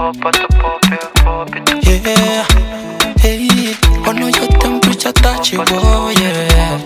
Yeah, hey, I know your temperature touch you, oh yeah.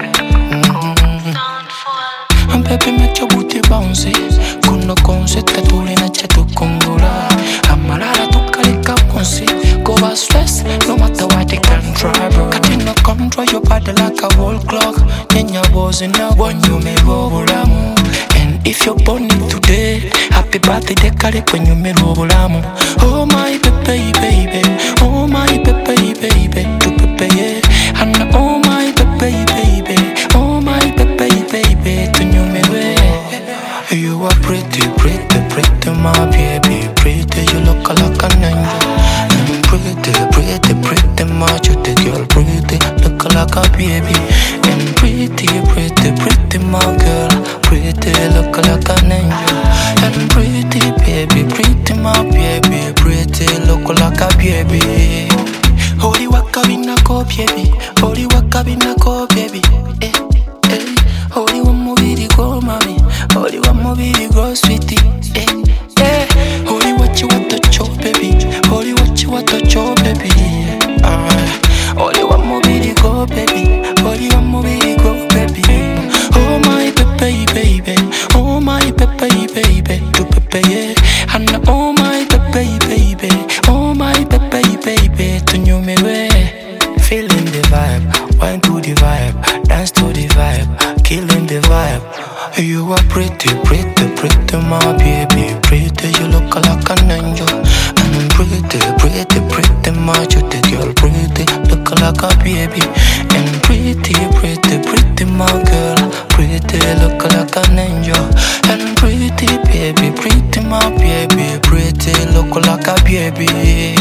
And baby, make your booty bouncy. Kuno konsete tulina chetu kungula. Amalala tukalika monsi. Go as stress, no matter what they can try, bro. Katina control your body like a wall clock. Nyanya was in a one you may go bulamu. And if you're born it today, happy birthday kale when you may go bulamu. Oh my baby, baby. Oh my baby, baby. To baby, yeah. And oh my baby, baby. Oh my baby, baby. To you me way. You are pretty, pretty, pretty, my baby. Pretty, you look like an angel. Pretty, pretty, pretty, much you the girl. Pretty, look like a baby. And pretty, pretty, pretty, my girl. Pretty, look like an angel. And pretty, baby, pretty, my baby. Pretty, look like a baby. Holy wakabina ko baby. Holy wakabina ko baby. Eh, eh. Holy one movie go mommy. Holy one movie go sweetie. Eh, eh. Holy what you want to show baby. Holy what you want to show baby. Holy one movie go baby. Holy one movie go baby. Oh my baby, baby. Oh my baby, baby. To baby, yeah. And oh my baby, baby. Oh my baby, baby. To you me way. Feeling the vibe, wine to the vibe, dance to the vibe, killing the vibe. You are pretty, pretty, pretty, my baby. Pretty, you look like an angel. And pretty, pretty, pretty, much you the girl. Pretty, look like a baby. And pretty, pretty, pretty, my girl. Pretty, look like an angel. And pretty, baby, pretty, my baby. Pretty, look like a baby.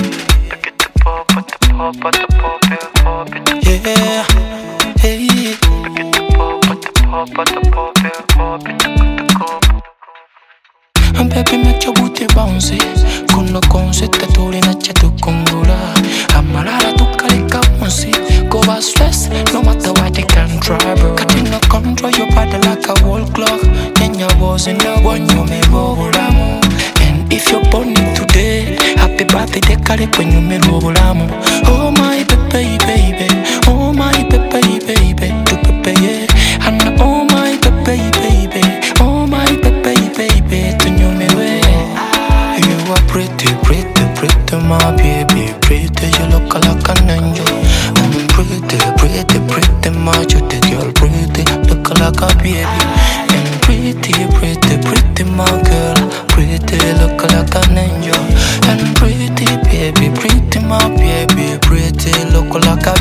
Yeah, hey. And baby, make your booty bouncy. Kuno konsete tulina chetu kungula. Amalala tukalika monsi. Go as stress, no matter what they can try, bro. Katina control your body like a wall clock. Nyanya was in the one you may go bulamu. And if you're born it today, happy birthday kale when you may go bulamu. Oh my baby, baby. Oh my baby, baby. To baby, yeah. And oh my baby, baby. Oh my baby, baby. To you me way. You are pretty, pretty, pretty, my baby. Pretty, you look like an angel. And pretty, pretty, pretty, much you the girl. Pretty, look like a baby. And pretty, pretty, pretty, my girl. Pretty, look like an angel. And pretty, baby, pretty, my baby. Pretty, look like a